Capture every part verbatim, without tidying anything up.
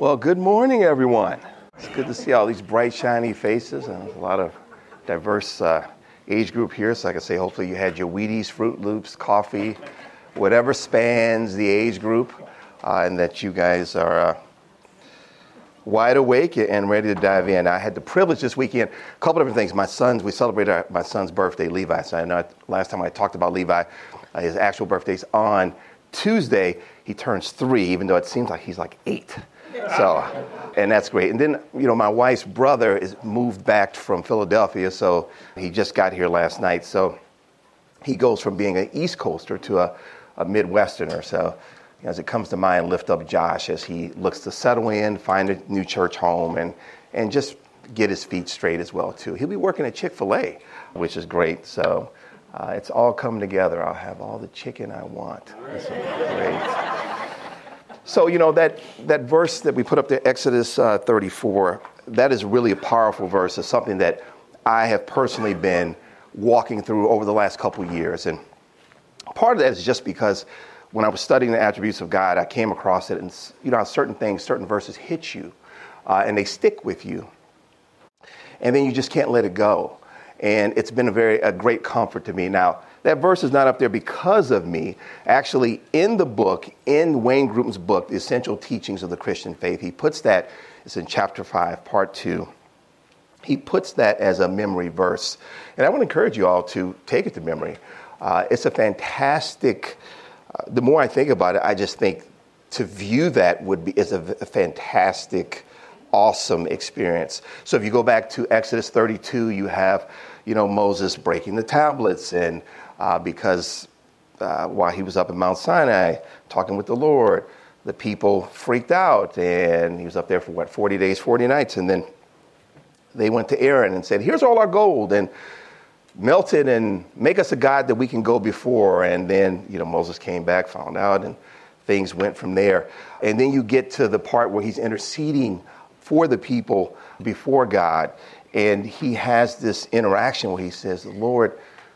Well, good morning, everyone. It's good to see all these bright, shiny faces, and a lot of diverse uh, age group here. So I can say, hopefully, you had your Wheaties, Fruit Loops, coffee, whatever spans the age group, uh, and that you guys are uh, wide awake and ready to dive in. I had the privilege this weekend, a couple different things. My sons, we celebrated our, my son's birthday, Levi. So I know last time I talked about Levi, uh, his actual birthday's on Tuesday. He turns three, even though it seems like he's like eight. So, and that's great. And then, you know, my wife's brother is moved back from Philadelphia, so he just got here last night. So he goes from being an East Coaster to a, a Midwesterner. So, you know, as it comes to mind, lift up Josh as he looks to settle in, find a new church home, and and just get his feet straight as well, too. He'll be working at Chick-fil-A, which is great. So uh, it's all coming together. I'll have all the chicken I want. This will be great. So, you know, that, that verse that we put up there, Exodus uh, thirty-four, that is really a powerful verse. It's something that I have personally been walking through over the last couple of years. And part of that is just because when I was studying the attributes of God, I came across it. And, you know, certain things, certain verses hit you uh, and they stick with you. And then you just can't let it go. And it's been a very a great comfort to me. Now, that verse is not up there because of me. Actually, in the book, in Wayne Gruden's book, The Essential Teachings of the Christian Faith, he puts that, it's in chapter five, part two. He puts that as a memory verse. And I want to encourage you all to take it to memory. Uh, it's a fantastic, uh, the more I think about it, I just think to view that would be is a, a fantastic, awesome experience. So if you go back to Exodus thirty-two, you have, you know, Moses breaking the tablets and Uh, because uh, while he was up in Mount Sinai talking with the Lord, the people freaked out, and he was up there for, what, forty days, forty nights, and then they went to Aaron and said, here's all our gold, and melt it and make us a god that we can go before. And then, you know, Moses came back, found out, and things went from there. And then you get to the part where he's interceding for the people before God, and he has this interaction where he says, Lord,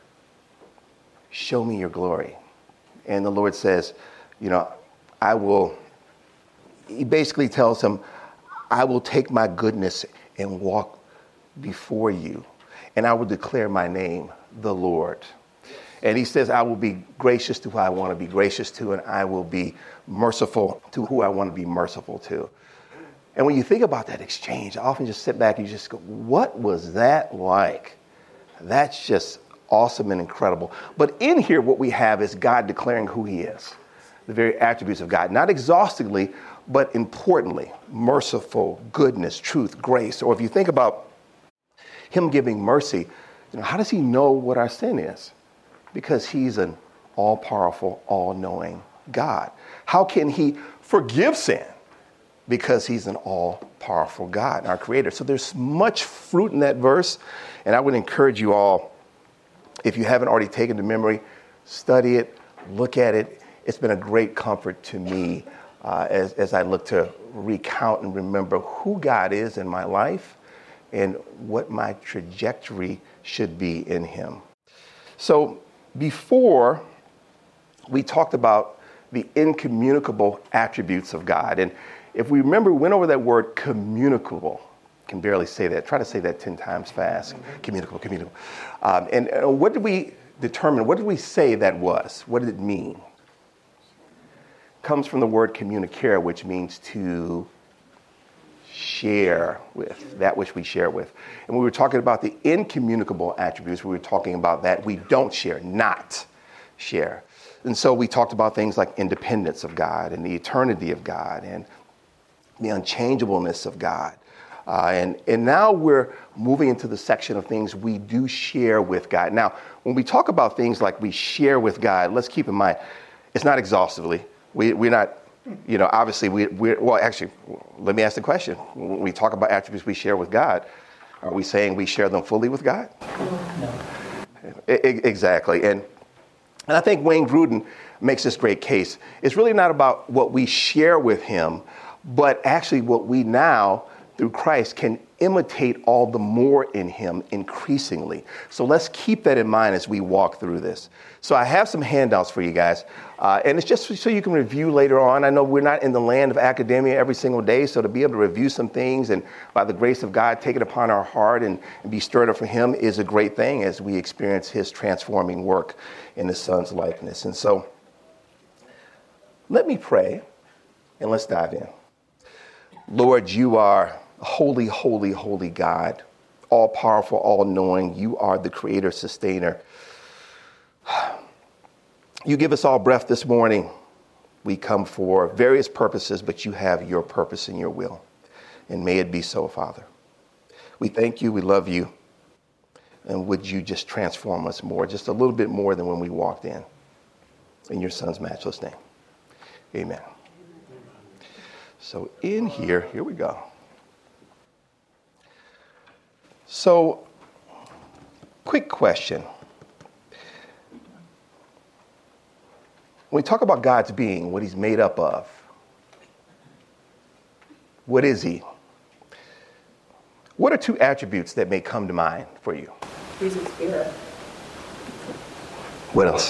show me your glory. And the Lord says, you know, I will, he basically tells him, I will take my goodness and walk before you, and I will declare my name, the Lord. And he says, I will be gracious to who I want to be gracious to, and I will be merciful to who I want to be merciful to. And when you think about that exchange, I often just sit back and you just go, what was that like? That's just awesome and incredible. But in here, what we have is God declaring who he is, the very attributes of God, not exhaustively, but importantly, merciful, goodness, truth, grace. Or if you think about him giving mercy, you know, how does he know what our sin is? Because he's an all-powerful, all-knowing God. How can he forgive sin? Because he's an all-powerful God, our creator. So there's much fruit in that verse, and I would encourage you all, if you haven't already taken to memory, study it, look at it. It's been a great comfort to me uh, as, as I look to recount and remember who God is in my life and what my trajectory should be in him. So before, we talked about the incommunicable attributes of God. And if we remember, we went over that word communicable. Can barely say that. Try to say that ten times fast. Mm-hmm. Communicable, communicable. Um, and uh, what did we determine? What did we say that was? What did it mean? Comes from the word communicare, which means to share with, that which we share with. And we were talking about the incommunicable attributes. We were talking about that we don't share, not share. And so we talked about things like independence of God and the eternity of God and the unchangeableness of God. Uh, and, and now we're moving into the section of things we do share with God. Now, when we talk about things like we share with God, let's keep in mind, it's not exhaustively. We, we're not, you know, obviously, we, we're, well, actually, let me ask the question. When we talk about attributes we share with God, are we saying we share them fully with God? No. I, exactly. And, and I think Wayne Gruden makes this great case. It's really not about what we share with him, but actually what we now through Christ can imitate all the more in him increasingly. So let's keep that in mind as we walk through this. So I have some handouts for you guys, uh, and it's just so you can review later on. I know we're not in the land of academia every single day, so to be able to review some things and by the grace of God, take it upon our heart and, and be stirred up for him is a great thing as we experience his transforming work in the Son's likeness. And so let me pray and let's dive in. Lord, you are holy, holy, holy God, all powerful, all knowing. You are the creator, sustainer. You give us all breath this morning. We come for various purposes, but you have your purpose and your will. And may it be so, Father. We thank you. We love you. And would you just transform us more, just a little bit more than when we walked in. In your Son's matchless name. Amen. So in here, here we go. So, quick question. When we talk about God's being, what he's made up of, what is he? What are two attributes that may come to mind for you? He's a spirit. What else?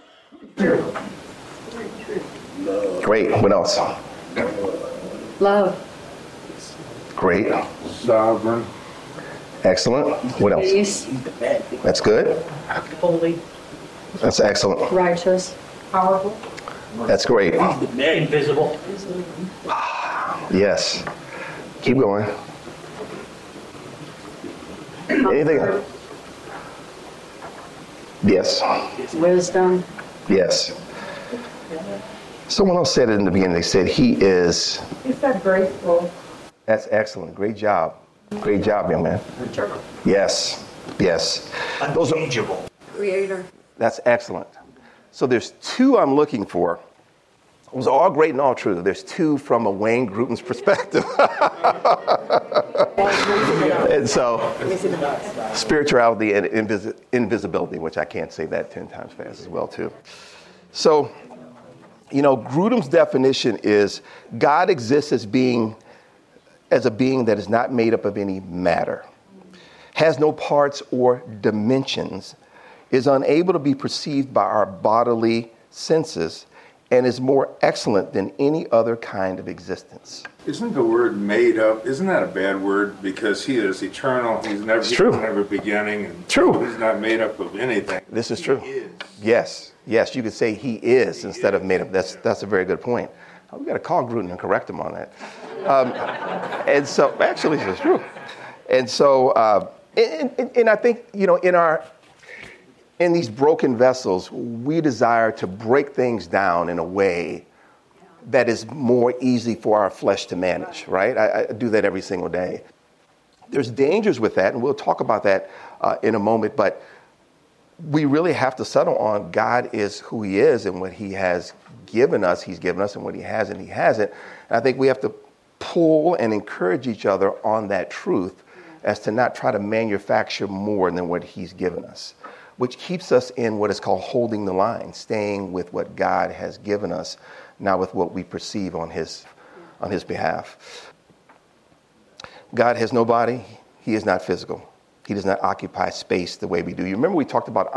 Great. What else? Love. Great. Sovereign. Excellent. What else? Peace. That's good. Holy. That's excellent. Righteous. Powerful. That's great. Invisible. Yes. Keep going. Anything else? Yes. Wisdom. Yes. Someone else said it in the beginning. They said he is. He said graceful. That's excellent. Great job. Great job, young man. Yes. Yes. Those are, Unchangeable. Creator. that's excellent. So there's two I'm looking for. Those are all great and all true. There's two from a Wayne Gruten's perspective. And so, spirituality and invis- invisibility, which I can't say that ten times fast as well, too. So, you know, Gruden's definition is God exists as being, as a being that is not made up of any matter, has no parts or dimensions, is unable to be perceived by our bodily senses, and is more excellent than any other kind of existence. Isn't the word made up, isn't that a bad word? Because he is eternal, he's never, It's true. he's never beginning, and True. he's not made up of anything. This is He true. is. Yes, yes, you could say he is instead of made up. That's that's a very good point. Oh, we got to call Gruden and correct him on that. Um, and so, actually, it's true. And so, uh, and, and, and I think, you know, in our in these broken vessels, we desire to break things down in a way that is more easy for our flesh to manage, right? I, I do that every single day. There's dangers with that, and we'll talk about that uh, in a moment, but we really have to settle on God is who he is and what he has given us, he's given us, and what he hasn't, he hasn't. And I think we have to pull and encourage each other on that truth as to not try to manufacture more than what he's given us, which keeps us in what is called holding the line, staying with what God has given us, not with what we perceive on his, on his behalf. God has no body. He is not physical. He does not occupy space the way we do. You remember we talked about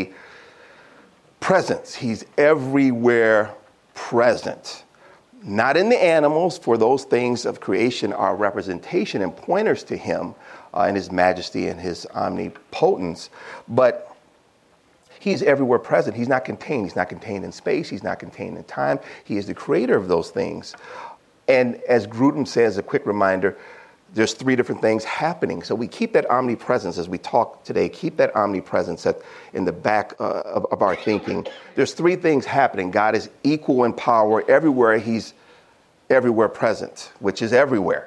omnipresence. He's everywhere present. Not in the animals, for those things of creation are representation and pointers to him uh, in his majesty and his omnipotence, but he's everywhere present. He's not contained. He's not contained in space. He's not contained in time. He is the creator of those things. And as Gruden says, a quick reminder, there's three different things happening. So we keep that omnipresence as we talk today, keep that omnipresence at, in the back uh, of, of our thinking. There's three things happening. God is equal in power everywhere. He's everywhere present, which is everywhere.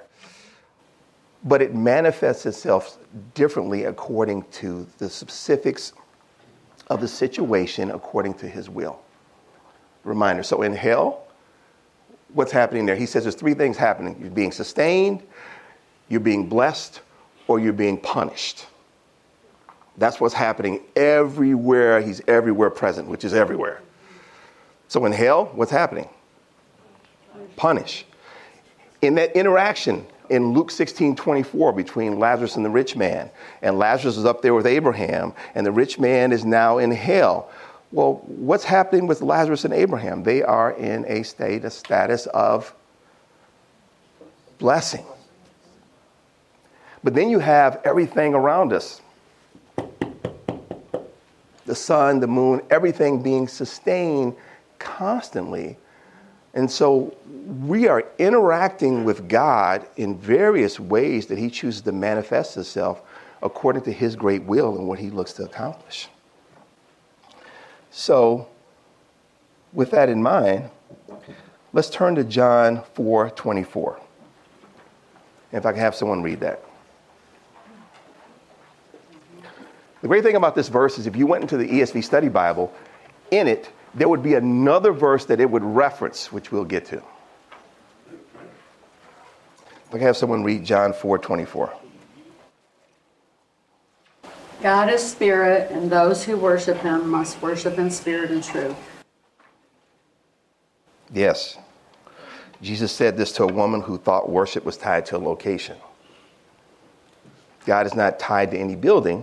But it manifests itself differently according to the specifics of the situation according to his will. Reminder. So in hell, what's happening there? He says there's three things happening. You're being sustained, you're being blessed, or you're being punished. That's what's happening everywhere. He's everywhere present, which is everywhere. So in hell, what's happening? Punish. In that interaction, In Luke sixteen twenty-four, between Lazarus and the rich man. And Lazarus is up there with Abraham, and the rich man is now in hell. Well, what's happening with Lazarus and Abraham? They are in a state, a status of blessing. But then you have everything around us. The sun, the moon, everything being sustained constantly. And so we are interacting with God in various ways that he chooses to manifest himself according to his great will and what he looks to accomplish. So with that in mind, let's turn to John four twenty-four. If I can have someone read that. The great thing about this verse is if you went into the E S V Study Bible, in it, there would be another verse that it would reference, which we'll get to. If I can have someone read John four twenty-four. God is spirit, and those who worship him must worship in spirit and truth. Yes. Jesus said this to a woman who thought worship was tied to a location. God is not tied to any building,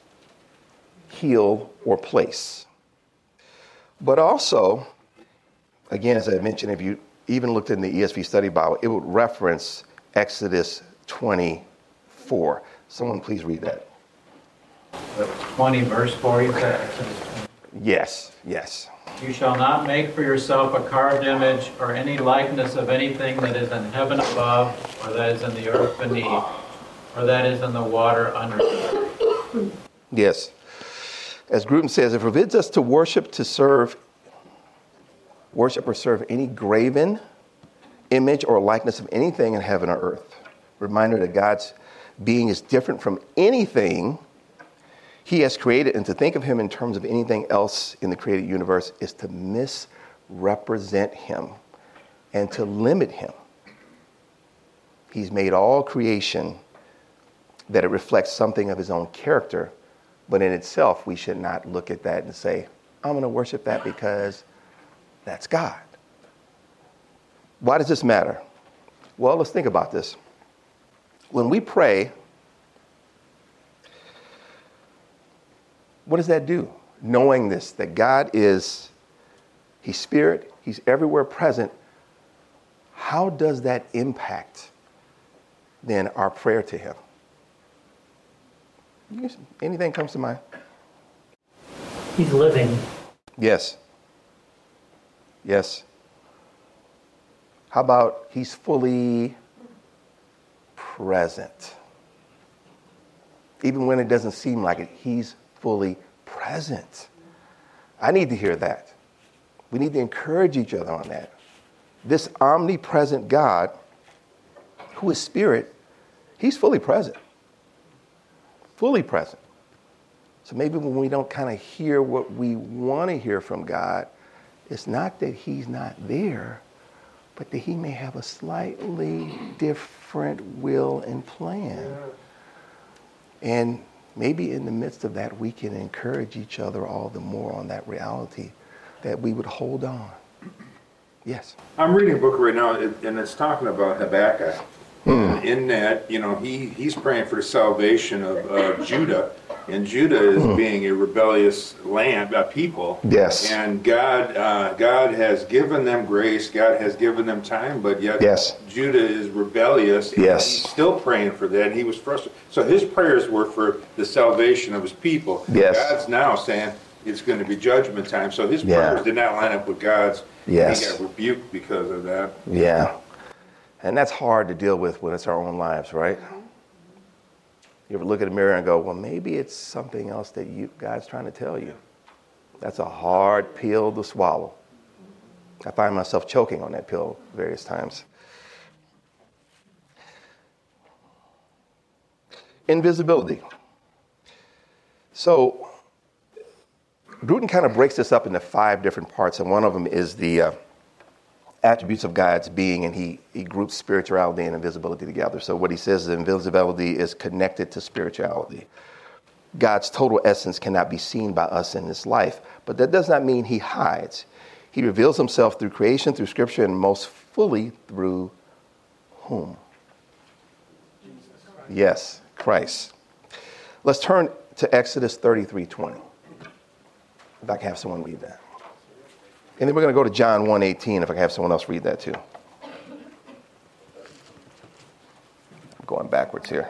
hill, or place. But also, again, as I mentioned, if you even looked in the E S V Study Bible, it would reference Exodus twenty-four. Someone please read that. twenty verse four, you said Exodus twenty. Yes, yes. You shall not make for yourself a carved image or any likeness of anything that is in heaven above, or that is in the earth beneath, or that is in the water underneath. Yes. As Grudem says, it forbids us to worship, to serve, worship or serve any graven image or likeness of anything in heaven or earth. Reminder that God's being is different from anything he has created, and to think of him in terms of anything else in the created universe is to misrepresent him and to limit him. He's made all creation that it reflects something of his own character, but in itself, we should not look at that and say, I'm going to worship that because that's God. Why does this matter? Well, let's think about this. When we pray, what does that do? Knowing this, that God is, he's spirit, he's everywhere present. How does that impact then our prayer to him? Anything comes to mind? He's living. Yes. Yes. How about he's fully present? Even when it doesn't seem like it, he's fully present. I need to hear that. We need to encourage each other on that. This omnipresent God, who is spirit, he's fully present. Fully present. So maybe when we don't kind of hear what we want to hear from God, it's not that he's not there, but that he may have a slightly different will and plan. And maybe in the midst of that, we can encourage each other all the more on that reality that we would hold on. Yes. I'm reading a book right now, and it's talking about Habakkuk. Mm. In that, you know, he, he's praying for the salvation of uh, Judah, and Judah is mm. being a rebellious land, uh, people. Yes. And God, uh, God has given them grace. God has given them time, but yet yes. Judah is rebellious. And yes. He's still praying for that. And he was frustrated. So his prayers were for the salvation of his people. Yes. God's now saying it's going to be judgment time. So his yeah. prayers did not line up with God's. Yes. He got rebuked because of that. Yeah. And that's hard to deal with when it's our own lives, right? You ever look in the mirror and go, well, maybe it's something else that you God's trying to tell you. That's a hard pill to swallow. I find myself choking on that pill various times. Invisibility. So Grudem kind of breaks this up into five different parts, and one of them is the uh, attributes of God's being, and he, he groups spirituality and invisibility together. So what he says is invisibility is connected to spirituality. God's total essence cannot be seen by us in this life, but that does not mean he hides. He reveals himself through creation, through scripture, and most fully through whom? Yes, Christ. Let's turn to Exodus thirty-three twenty. If I can have someone read that. And then we're going to go to John one eighteen, if I can have someone else read that too. I'm going backwards here.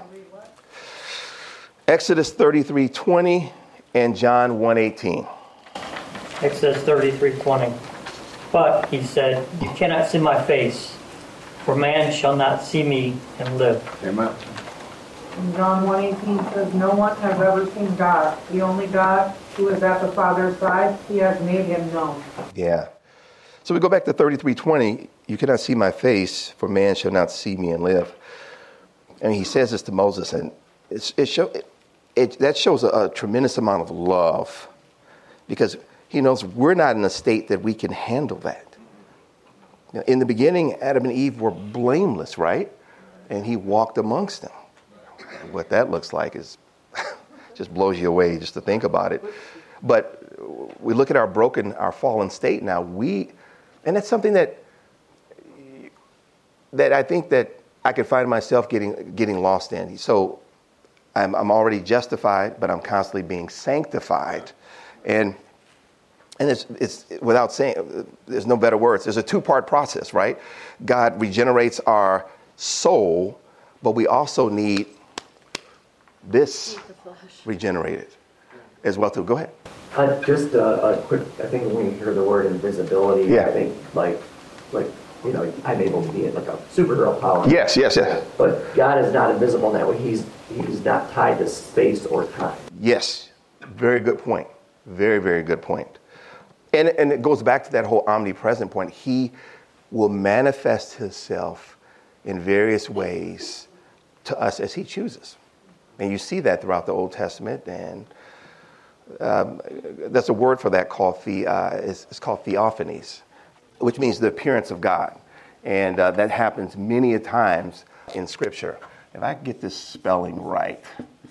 Exodus thirty-three twenty and John one eighteen. Exodus thirty-three twenty. But, he said, you cannot see my face, for man shall not see me and live. Amen. And John one eighteen says, no one has ever seen God. The only God who is at the Father's side, he has made him known. Yeah. So we go back to thirty-three twenty. You cannot see my face, for man shall not see me and live. And he says this to Moses, and it's, it show, it, it, that shows a, a tremendous amount of love, because he knows we're not in a state that we can handle that. Now, in the beginning, Adam and Eve were blameless, right? And he walked amongst them. What that looks like is just blows you away just to think about it. But we look at our broken, our fallen state now. We, and that's something that that I think that I could find myself getting getting lost in. So I'm, I'm already justified, but I'm constantly being sanctified, and and it's it's without saying, there's no better words. There's a two-part process, right? God regenerates our soul, but we also need this regenerated as well too. Go ahead. Uh, just a, a quick, I think when you hear the word invisibility, Yeah. I think like, like, you know, I'm able to be like a Supergirl power. Yes, yes, yes. But God is not invisible in that way. He's, he's not tied to space or time. Yes. Very good point. Very, very good point. And, and it goes back to that whole omnipresent point. He will manifest himself in various ways to us as he chooses. And you see that throughout the Old Testament, and um, that's a word for that called the, uh, it's, it's called theophanies, which means the appearance of God. And uh, that happens many a times in Scripture. If I get this spelling right,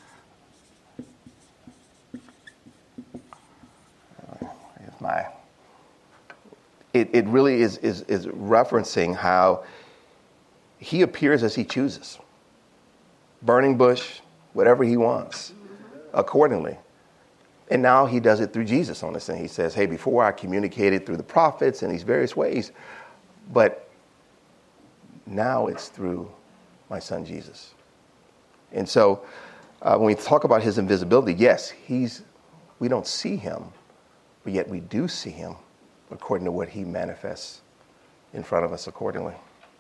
here's my, it, it really is, is, is referencing how he appears as he chooses. Burning bush, whatever he wants, accordingly. And now he does it through Jesus on this thing. He says, hey, before I communicated through the prophets in these various ways, but now it's through my son Jesus. And so uh, when we talk about his invisibility, yes, he's, we don't see him, but yet we do see him according to what he manifests in front of us accordingly.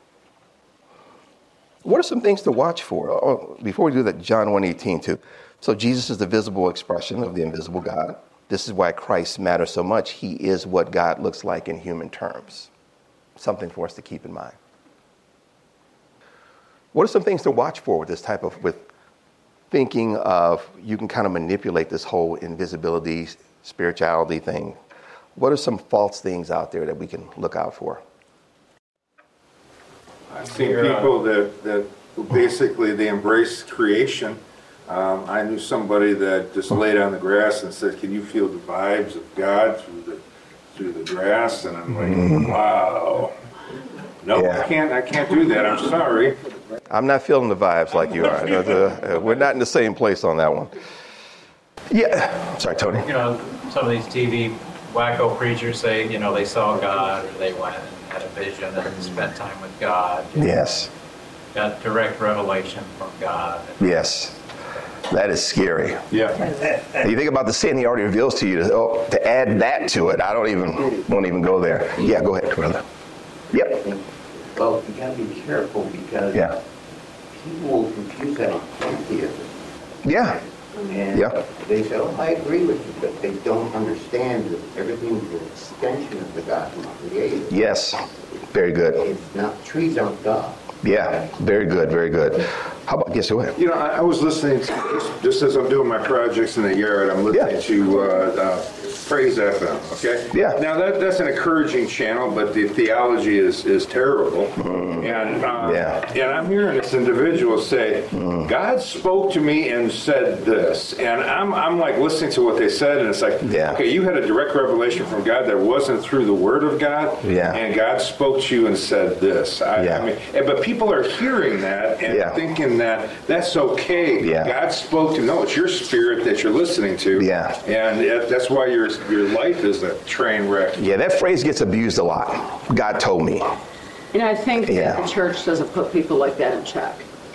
What are some things to watch for? Oh, before we do that, John one eighteen too. So Jesus is the visible expression of the invisible God. This is why Christ matters so much. He is what God looks like in human terms. Something for us to keep in mind. What are some things to watch for with this type of, with thinking of, you can kind of manipulate this whole invisibility, spirituality thing. What are some false things out there that we can look out for? I've seen people that, that basically they embrace creation. Um, I knew somebody that just laid on the grass and said, can you feel the vibes of God through the through the grass? And I'm like, mm. wow. No, yeah. I can't I can't do that. I'm sorry. I'm not feeling the vibes like you are. uh, we're not in the same place on that one. Yeah. Sorry, Tony. You know, some of these T V wacko preachers say, you know, they saw God, or they went and had a vision and spent time with God. Yes. Got direct revelation from God. Yes. That is scary. Yeah. You think about the sin he already reveals to you, to, oh, to add that to it, I don't even, won't even go there. Yeah, go ahead, brother. Yep. Well, you gotta be careful because yeah. people will confuse that with pantheism. Yeah. And yeah. they say, oh, I agree with you, but they don't understand that everything's an extension of the God who created. Yes. Very good. It's not, trees aren't God. Yeah, very good, very good. How about, yes, go ahead. You know, I, I was listening, to, just, just as I'm doing my projects in the yard, I'm listening yeah. to uh, uh, Praise F M, okay? Yeah. Now, that, that's an encouraging channel, but the theology is, is terrible. Mm. And, uh, yeah. and I'm hearing this individual say, mm. God spoke to me and said this. And I'm, I'm like listening to what they said, and it's like, yeah. okay, you had a direct revelation from God that wasn't through the Word of God, yeah. and God spoke to you and said this. I, yeah. I mean, but people are hearing that and yeah. thinking that that's okay. Yeah. God spoke to, no, it's your spirit that you're listening to. Yeah. And it, that's why your your life is a train wreck. Yeah, that phrase gets abused a lot. God told me. And I think yeah. that the church doesn't put people like that in check.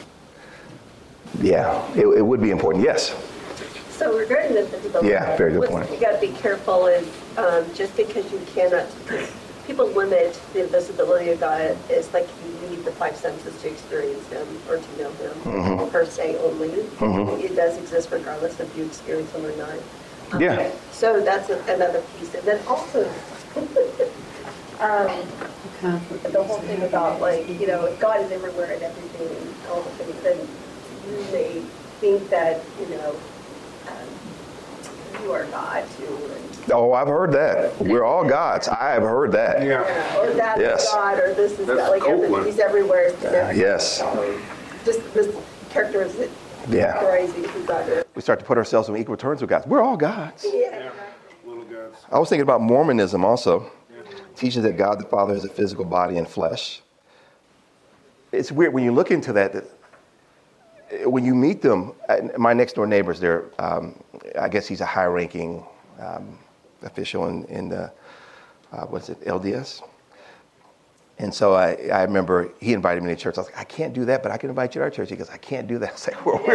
Yeah, it, it would be important. Yes. So regarding the visibility, yeah, very good what point. You got to be careful is um, just because you cannot, because people limit the visibility of God is like you need the five senses to experience Him or to know Him mm-hmm. per se only. Mm-hmm. It does exist regardless if you experience Him or not. Um, yeah. So that's a, another piece, and then also um, okay. the whole thing about like you know God is everywhere and everything and all the things, and you may think that you know. Um, you are God too. And, oh, I've heard that. We're all gods. I have heard that. Yeah. yeah or that's yes. God, or this is that's God. Like every, He's everywhere. He's uh, yes. Just this characteristic. Yeah. Crazy who God is. We start to put ourselves on equal terms with God. We're all gods. Yeah. yeah. Little gods. I was thinking about Mormonism also. Yeah. Teaches that God the Father has a physical body and flesh. It's weird when you look into that. that when you meet them, my next door neighbors, they're, um, I guess he's a high-ranking um, official in, in the, uh, what's it, L D S? And so I, I remember he invited me to church. I was like, I can't do that, but I can invite you to our church. He goes, I can't do that. I was like, well,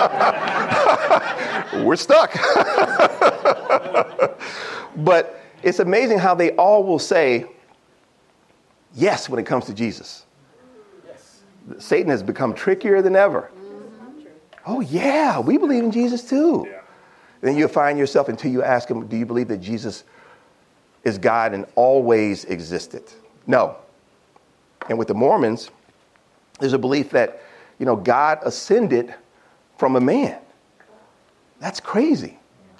we're, we're stuck. But it's amazing how they all will say yes when it comes to Jesus. Yes. Satan has become trickier than ever. Oh, yeah, we believe in Jesus too. Yeah. Then you find yourself until you ask him, do you believe that Jesus is God and always existed? No. And with the Mormons, there's a belief that, you know, God ascended from a man. That's crazy.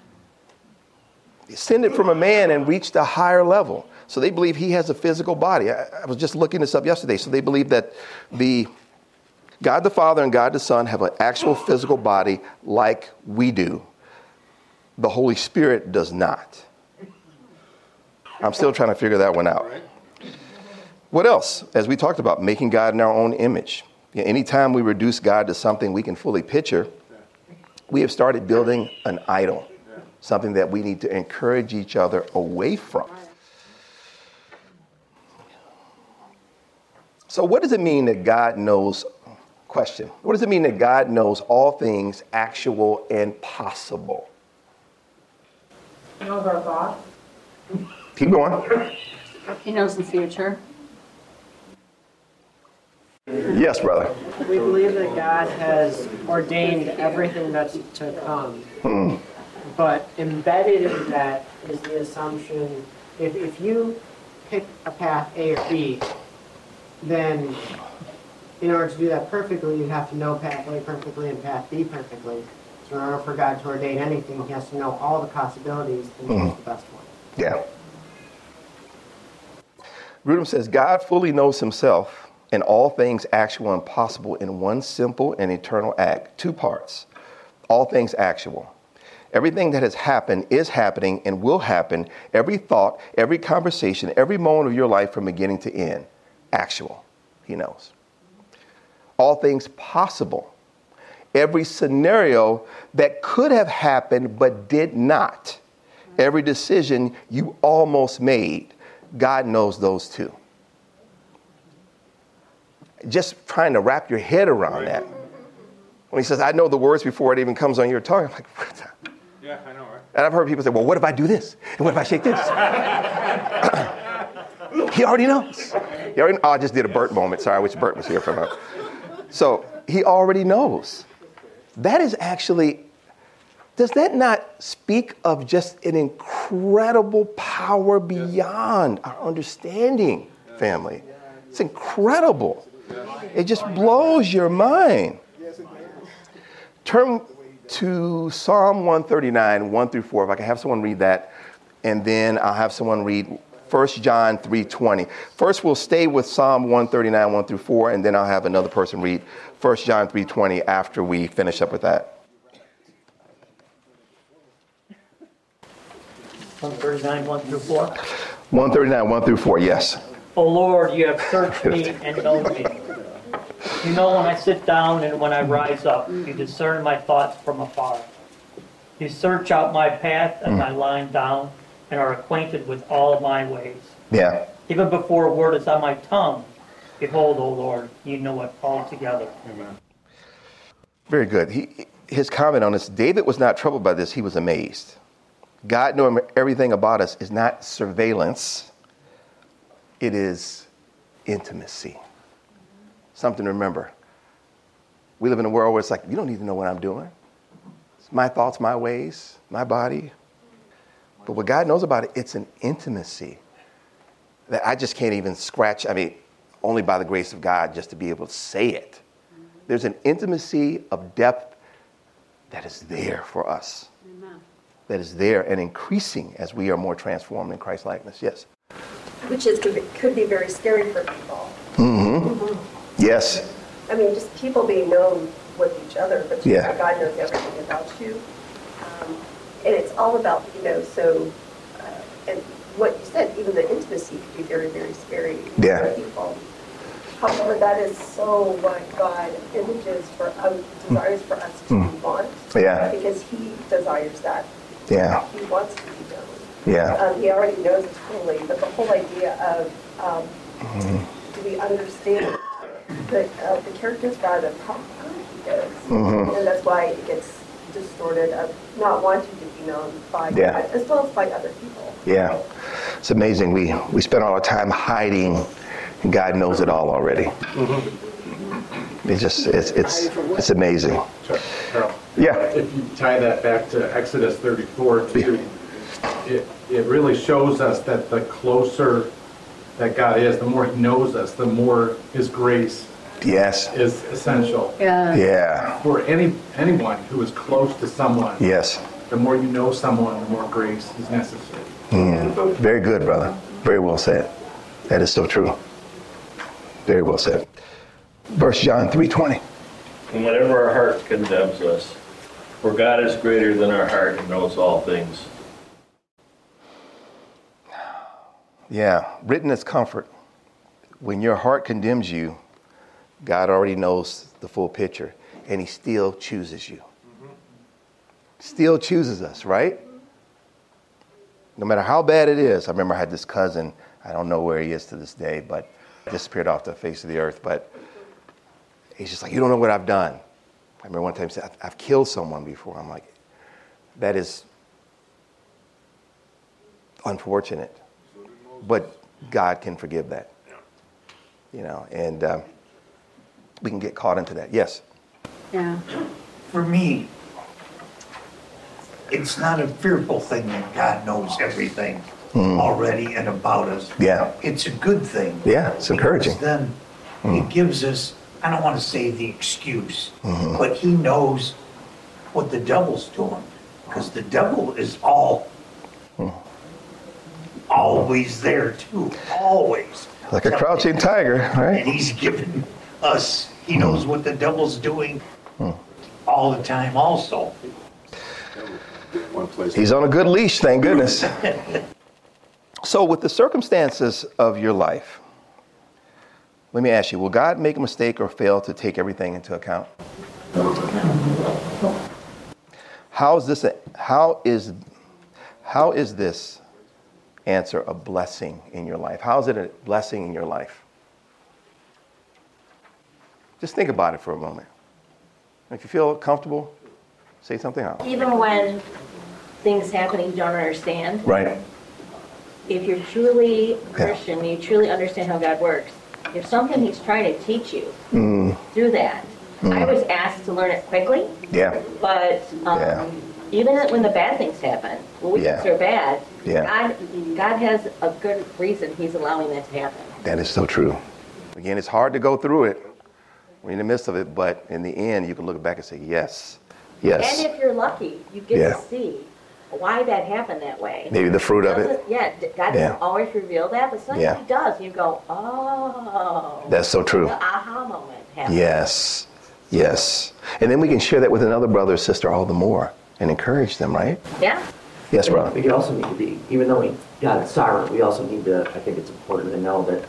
He ascended from a man and reached a higher level. So they believe he has a physical body. I, I was just looking this up yesterday. So they believe that the God the Father and God the Son have an actual physical body like we do. The Holy Spirit does not. I'm still trying to figure that one out. What else? As we talked about, making God in our own image. You know, anytime we reduce God to something we can fully picture, we have started building an idol, something that we need to encourage each other away from. So what does it mean that God knows? Question. What does it mean that God knows all things actual and possible? He knows our thoughts. Keep going. He knows the future. Yes, brother. We believe that God has ordained everything that's to come. Hmm. But embedded in that is the assumption, if, if you pick a path A or B, then in order to do that perfectly, you have to know path A perfectly and path B perfectly. So in order for God to ordain anything, he has to know all the possibilities and choose mm-hmm. the best one. Yeah. Grudem says, God fully knows himself and all things actual and possible in one simple and eternal act. Two parts. All things actual. Everything that has happened is happening and will happen. Every thought, every conversation, every moment of your life from beginning to end. Actual. He knows. All things possible. Every scenario that could have happened but did not. Every decision you almost made. God knows those too. Just trying to wrap your head around that. When he says, I know the words before it even comes on your tongue, I'm like, what? Yeah, I know, right? And I've heard people say, well, what if I do this? And what if I shake this? He already knows. He already, oh, I just did a Bert moment. Sorry, I wish Bert was here for that. So he already knows. That is actually, does that not speak of just an incredible power beyond our understanding, family? It's incredible. It just blows your mind. Turn to Psalm one thirty-nine, one through four. If I can have someone read that. and then I'll have someone read First John three twenty. First, we'll stay with Psalm one thirty-nine, one through four, and then I'll have another person read First John three twenty after we finish up with that. one thirty-nine, one through four. one thirty-nine, one through four, yes. O Lord, you have searched me and known me. You know when I sit down and when I rise up. You discern my thoughts from afar. You search out my path as I lie down and are acquainted with all my ways. Yeah. Even before a word is on my tongue, behold, O Lord, you know it altogether. Amen. Very good. He, his comment on this, David was not troubled by this. He was amazed. God knowing everything about us is not surveillance. It is intimacy. Something to remember. We live in a world where it's like, you don't need to know what I'm doing. It's my thoughts, my ways, my body. But what God knows about it, it's an intimacy that I just can't even scratch. I mean, only by the grace of God just to be able to say it. There's an intimacy of depth that is there for us. Amen. That is there and increasing as we are more transformed in Christ likeness. Yes. Which is, could be, could be very scary for people. Mm-hmm. Mm-hmm. Yes. I mean, just people being known with each other, but Yeah. God knows everything about you. Um, and it's all about, you know, so, uh, and what you said, even the intimacy could be very, very scary Yeah. for people. However, that is so what God images for us, desires for us to Mm. want. Yeah. Because He desires that. Yeah. He wants to be known. Yeah. Um, he already knows us totally, but the whole idea of um, Mm-hmm. do we understand the, uh, the character of God and how good He is, Mhm. and that's why it gets distorted of not wanting to be known by Yeah. God as well as by other people. Yeah. It's amazing. We, we spend all our time hiding, and God knows it all already. It's just, it's, it's, it's amazing. Carol, Yeah. if you tie that back to Exodus thirty-four, too, it, it really shows us that the closer that God is, the more He knows us, the more His grace Yes. is essential. Yeah. Yeah. For any anyone who is close to someone, Yes. the more you know someone, the more grace is necessary. Mm. Very good, brother. Very well said. That is so true. Very well said. First John three twenty. And whatever our heart condemns us, for God is greater than our heart and knows all things. Yeah, written as comfort. When your heart condemns you, God already knows the full picture, and He still chooses you. Still chooses us, right? No matter how bad it is. I remember I had this cousin, I don't know where he is to this day, but disappeared off the face of the earth, but he's just like, you don't know what I've done. I remember one time he said, I've, I've killed someone before. I'm like, that is unfortunate, but God can forgive that. You know, and um, we can get caught into that. Yes. Yeah. For me, it's not a fearful thing that God knows everything Mm. already and about us. Yeah. It's a good thing. Yeah, it's encouraging. Because then Mm. it gives us, I don't want to say the excuse, Mhm. but He knows what the devil's doing. Because the devil is all, Mm. always there too, always. Like a crouching tiger, right? And He's given us, He knows what the devil's doing all the time also. One place. He's on a good leash, thank goodness. So with the circumstances of your life, let me ask you, will God make a mistake or fail to take everything into account? How is this, a, how is, how is this answer a blessing in your life? How is it a blessing in your life? Just think about it for a moment. If you feel comfortable, say something else. Even when things happen and you don't understand, Right. if you're truly Christian, you truly understand how God works, there's something He's trying to teach you Mm. through that. Mm. I was asked to learn it quickly, Yeah. but um, Yeah. even when the bad things happen, when we Yeah. things are bad, Yeah. God, God has a good reason He's allowing that to happen. That is so true. Again, it's hard to go through it. We're in the midst of it, but in the end, you can look back and say, yes, yes. And if you're lucky, you get Yeah. to see why that happened that way. Maybe the fruit of it. Doesn't- Yeah, d- God Yeah. doesn't always reveal that, but sometimes Yeah. he does. You go, oh. That's so true. The aha moment happens. Yes, yes. And then we can share that with another brother or sister all the more and encourage them, right? Yeah. Yes, And brother. We also need to be, even though we, God is sovereign, we also need to, I think it's important to know that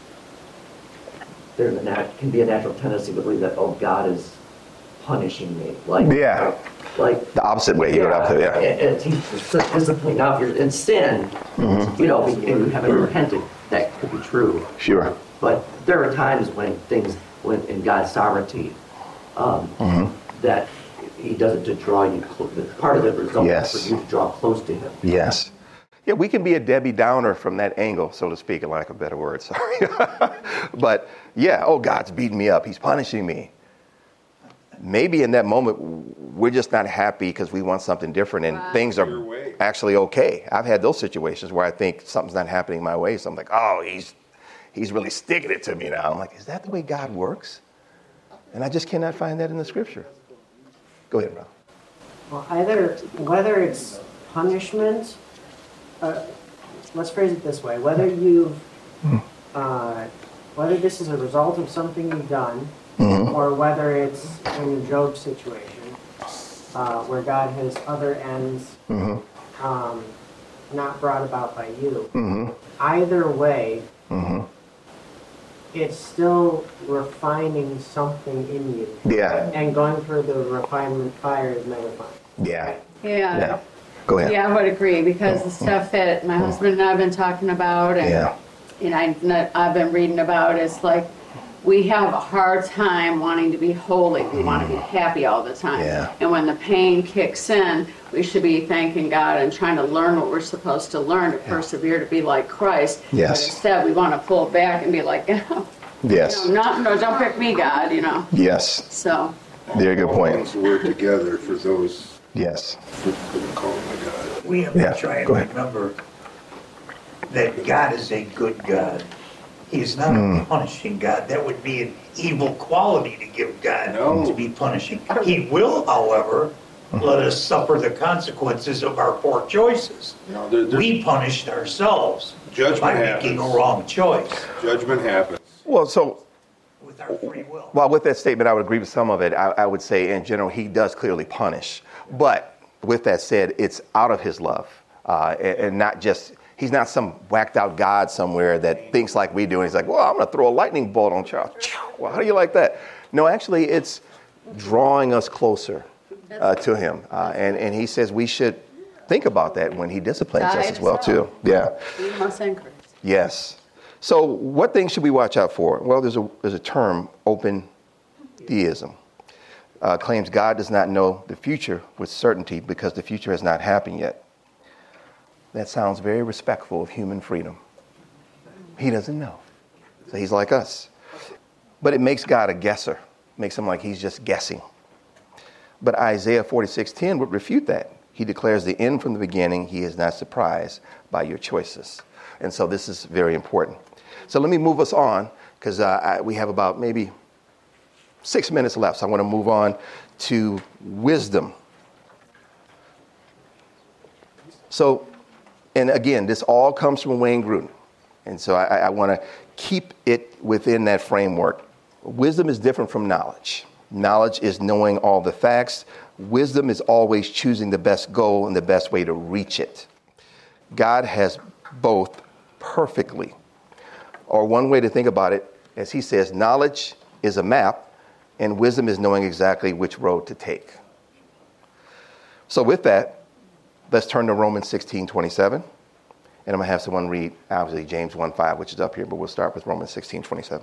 there's a nat, can be a natural tendency to believe that, oh, God is punishing me. Like, Yeah. Like the opposite way. You go up there, yeah. And, and he's such discipline. Now, if you're in sin, Mm-hmm. you know, and you haven't repented, that could be true. Sure. But there are times when things, when in God's sovereignty, um, Mhm. that He does it to draw you. Clo- part of the result Yes. is for you to draw close to Him. Yes. Yeah, we can be a Debbie Downer from that angle, so to speak, in lack of a better word. Sorry. But yeah, oh, God's beating me up. He's punishing me. Maybe in that moment, we're just not happy because we want something different and Wow. things are actually okay. I've had those situations where I think something's not happening my way. So I'm like, oh, he's, he's really sticking it to me now. I'm like, is that the way God works? And I just cannot find that in the scripture. Go ahead, Rob. Well, either, whether it's punishment, uh, let's phrase it this way, whether you've, uh, whether this is a result of something you've done, Mhm. or whether it's in Job's situation, uh, where God has other ends Mhm. um, not brought about by you. Mhm. Either way, Mhm. it's still refining something in you. Yeah. And going through the refinement fire is mega fun. Yeah. Yeah. Yeah. Go ahead. Yeah, I would agree, because the stuff that my husband and I have been talking about and, Yeah. and I, I've been reading about is like, we have a hard time wanting to be holy. We want to be happy all the time. Yeah. And when the pain kicks in, we should be thanking God and trying to learn what we're supposed to learn to persevere to be like Christ. Yes. But instead, we want to pull back and be like, Yes. you know, not, no, don't pick me, God, you know. Yes. So. Very good point. Things work together for those Yes. who call him a God. We have Yeah, to try and go ahead. remember that God is a good God. He is not Mm. a punishing God. That would be an evil quality to give God No. to be punishing. He will, however, let us suffer the consequences of our poor choices. No, there, there's, We punished ourselves Judgment by happens. making a wrong choice judgment happens. Well, so with our free will. Well, with that statement, I would agree with some of it. I, I would say, in general, he does clearly punish. But with that said, it's out of his love, uh, and, and not just, he's not some whacked out God somewhere that thinks like we do. And he's like, well, I'm going to throw a lightning bolt on Charles. Well, how do you like that? No, actually, it's drawing us closer uh, to him. Uh, and, and he says we should think about that when he disciplines us as well, too. Yeah. We must encourage. Yes. So what things should we watch out for? Well, there's a, there's a term, open theism. Uh, claims God does not know the future with certainty because the future has not happened yet. That sounds very respectful of human freedom. He doesn't know. So he's like us. But it makes God a guesser. Makes him like he's just guessing. But Isaiah forty-six ten would refute that. He declares the end from the beginning. He is not surprised by your choices. And so this is very important. So let me move us on, because uh, we have about maybe six minutes left. So I want to move on to wisdom. So, and again, this all comes from Wayne Grudem. And so I, I want to keep it within that framework. Wisdom is different from knowledge. Knowledge is knowing all the facts. Wisdom is always choosing the best goal and the best way to reach it. God has both perfectly. Or one way to think about it, as he says, knowledge is a map and wisdom is knowing exactly which road to take. So with that, let's turn to Romans sixteen twenty-seven. And I'm going to have someone read, obviously, James one five, which is up here, but we'll start with Romans sixteen twenty-seven.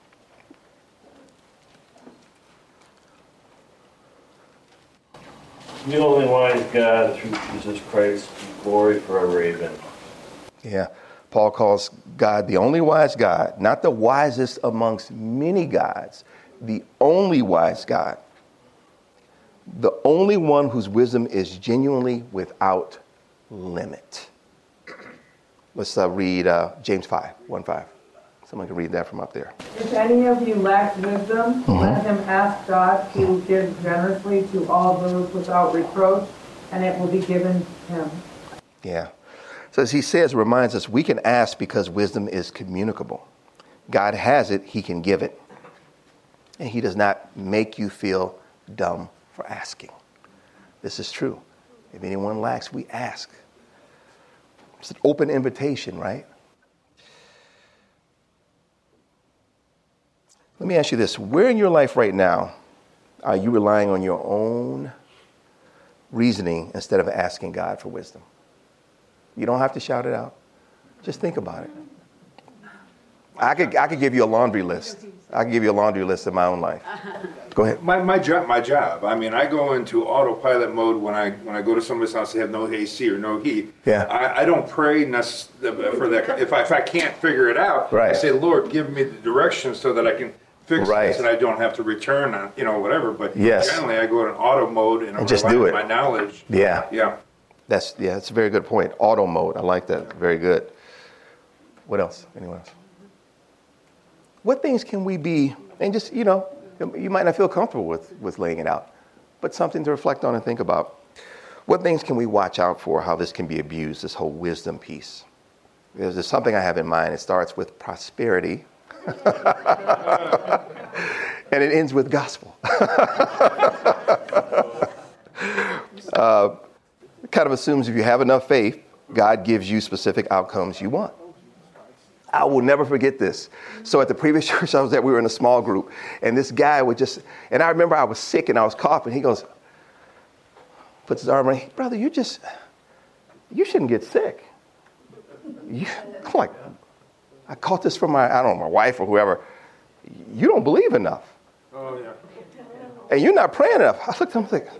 The only wise God, through Jesus Christ, be glory forever. Amen. Yeah. Paul calls God the only wise God, not the wisest amongst many gods, the only wise God, the only one whose wisdom is genuinely without limit. Let's uh, read uh, James five, one five. Someone can read that from up there. If any of you lacks wisdom, Mhm. let him ask God, who gives generously to all those without reproach, and it will be given him. Yeah. So as he says, reminds us, we can ask because wisdom is communicable. God has it, he can give it. And he does not make you feel dumb for asking. This is true. If anyone lacks, we ask. It's an open invitation, right? Let me ask you this. Where in your life right now are you relying on your own reasoning instead of asking God for wisdom? You don't have to shout it out. Just think about it. I could I could give you a laundry list. I could give you a laundry list in my own life. Go ahead. My my job my job. I mean, I go into autopilot mode when I when I go to somebody's house. They have no A C or no heat. Yeah. I, I don't pray necess- for that. If I if I can't figure it out, right. I say, Lord, give me the direction so that I can fix right. this and I don't have to return on, you know, whatever. But yes. generally, I go in auto mode and, and just do it. My knowledge. Yeah. Yeah. That's yeah. That's a very good point. Auto mode. I like that. Very good. What else? Anyone else? What things can we be, and just, you know, you might not feel comfortable with, with laying it out, but something to reflect on and think about. What things can we watch out for, how this can be abused, this whole wisdom piece? There's, there's something I have in mind. It starts with prosperity, and it ends with gospel. uh, kind of assumes if you have enough faith, God gives you specific outcomes you want. I will never forget this. So at the previous church I was at, we were in a small group, and this guy would just, and I remember I was sick and I was coughing. He goes, puts his arm around me, brother, you just, you shouldn't get sick. You, I'm like, I caught this from my, I don't know, my wife or whoever. You don't believe enough. Oh, yeah. And you're not praying enough. I looked at him like,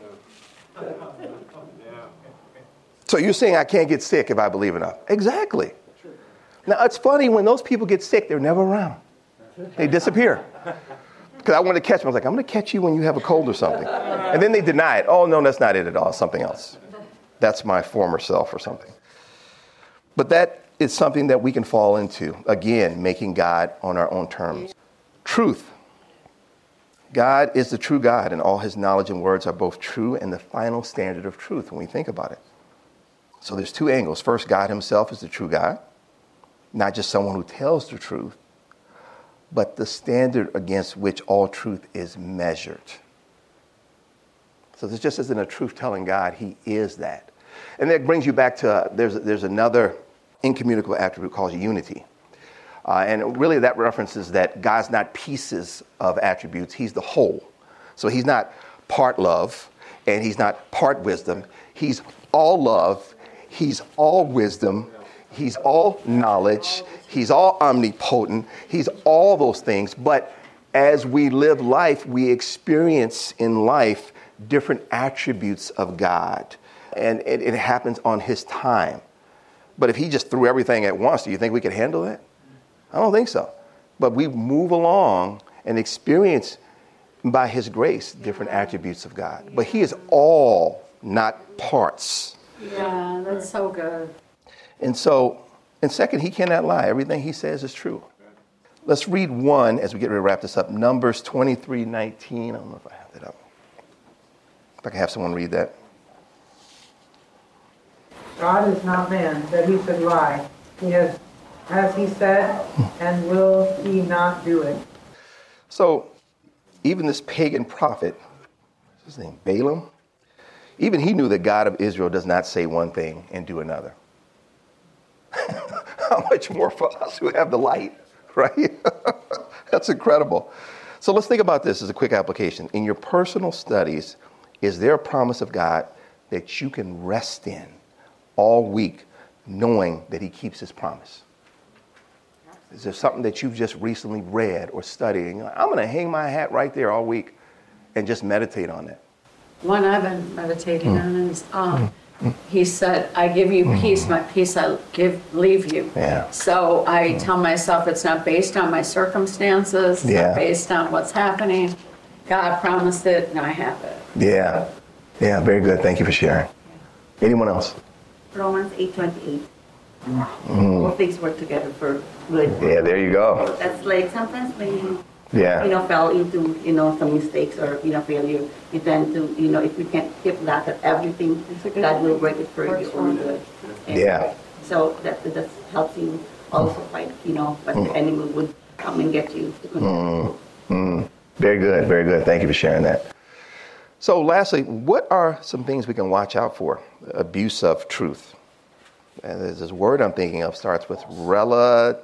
so you're saying I can't get sick if I believe enough? Exactly. Now, it's funny, when those people get sick, they're never around. They disappear. Because I wanted to catch them. I was like, I'm going to catch you when you have a cold or something. And then they deny it. Oh, no, that's not it at all. Something else. That's my former self or something. But that is something that we can fall into. Again, making God on our own terms. Truth. God is the true God, and all his knowledge and words are both true and the final standard of truth when we think about it. So there's two angles. First, God himself is the true God. Not just someone who tells the truth, but the standard against which all truth is measured. So this just isn't a truth-telling God. He is that. And that brings you back to, uh, there's, there's another incommunicable attribute called unity. Uh, and really that references that God's not pieces of attributes. He's the whole. So he's not part love, and he's not part wisdom. He's all love. He's all wisdom. He's all knowledge. He's all omnipotent. He's all those things. But as we live life, we experience in life different attributes of God. And it, it happens on his time. But if he just threw everything at once, do you think we could handle that? I don't think so. But we move along and experience by his grace different attributes of God. But he is all, not parts. Yeah, that's so good. And so, and second, he cannot lie. Everything he says is true. Let's read one as we get ready to wrap this up. Numbers twenty-three nineteen. I don't know if I have that up. If I can have someone read that. God is not man that he should lie. He has, has he said, and will he not do it? So, even this pagan prophet, what's his name, Balaam, even he knew that God of Israel does not say one thing and do another. How much more for us who have the light, right? That's incredible. So let's think about this as a quick application. In your personal studies, is there a promise of God that you can rest in all week knowing that he keeps his promise? Is there something that you've just recently read or studied? And you're like, I'm going to hang my hat right there all week and just meditate on that. One I've been meditating Mm. on is, um, he said, I give you peace, my peace I give, leave you. Yeah. So I tell myself it's not based on my circumstances, it's Yeah. not based on what's happening. God promised it, and I have it. Yeah. Yeah, very good. Thank you for sharing. Anyone else? Romans eight twenty-eight. Mm. All things work together for good. Yeah, there you go. That's like sometimes when you Yeah. you know, fell into, you know, some mistakes or, you know, failure, you tend to, you know, if you can't keep that, that everything, God will break it for your own good. And Yeah. So that, that helps you also fight, you know, but the enemy would come and get you. Mm, mm. Very good, very good. Thank you for sharing that. So lastly, what are some things we can watch out for? Abuse of truth. And there's this word I'm thinking of starts with relativism.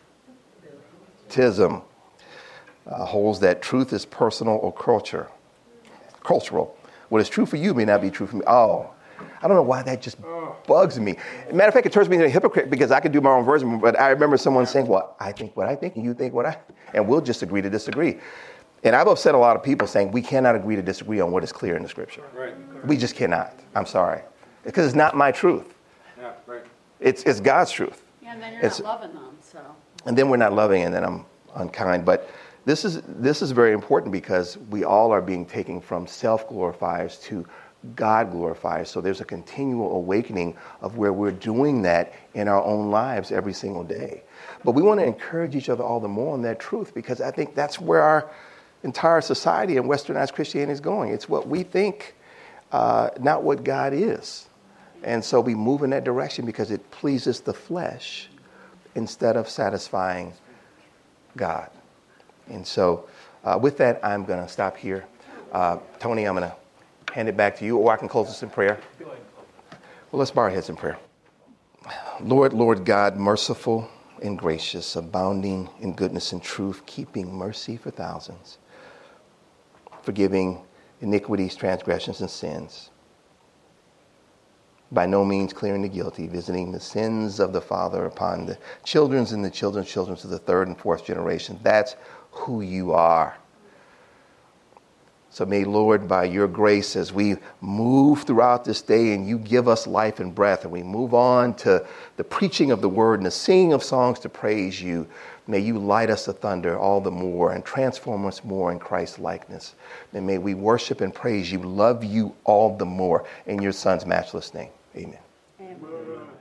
Uh, holds that truth is personal or culture, cultural. What is true for you may not be true for me. Oh, I don't know why that just bugs me. Matter of fact, it turns me into a hypocrite because I could do my own version, but I remember someone saying, well, I think what I think and you think what I, and we'll just agree to disagree. And I've upset a lot of people saying we cannot agree to disagree on what is clear in the scripture. Right. We just cannot. I'm sorry. Because it's not my truth. Yeah, right. It's it's God's truth. Yeah, and then you're It's- not loving them, so. And then we're not loving and then I'm unkind. But this is this is very important because we all are being taken from self-glorifiers to God glorifiers. So there's a continual awakening of where we're doing that in our own lives every single day. But we want to encourage each other all the more on that truth because I think that's where our entire society and westernized Christianity is going. It's what we think, uh, not what God is. And so we move in that direction because it pleases the flesh instead of satisfying God. And so uh, with that, I'm going to stop here. Uh, Tony, I'm going to hand it back to you, or I can close this in prayer. Well, let's bow our heads in prayer. Lord, Lord God, merciful and gracious, abounding in goodness and truth, keeping mercy for thousands, forgiving iniquities, transgressions, and sins, by no means clearing the guilty, visiting the sins of the father upon the children's and the children's children to the third and fourth generation. That's who you are. So may, Lord, by your grace, as we move throughout this day and you give us life and breath, and we move on to the preaching of the word and the singing of songs to praise you, may you light us a thunder all the more and transform us more in Christ's likeness. And may we worship and praise you, love you all the more in your son's matchless name. Amen. Amen.